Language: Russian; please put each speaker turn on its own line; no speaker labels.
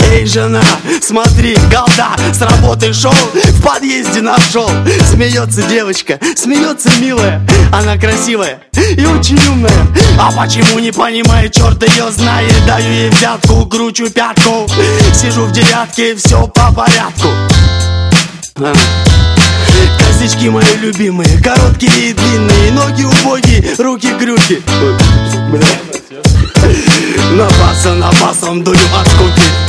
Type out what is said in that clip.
Эй, жена, смотри, голда, с работы шел, в подъезде нашел. Смеется девочка, смеется милая, она красивая и очень умная. А почему не понимает, черт ее знает. Даю ей взятку, кручу пятку, сижу в девятке, все по порядку. Косички мои любимые, короткие и длинные, ноги убогие, руки крюки. На басом дую от скуки.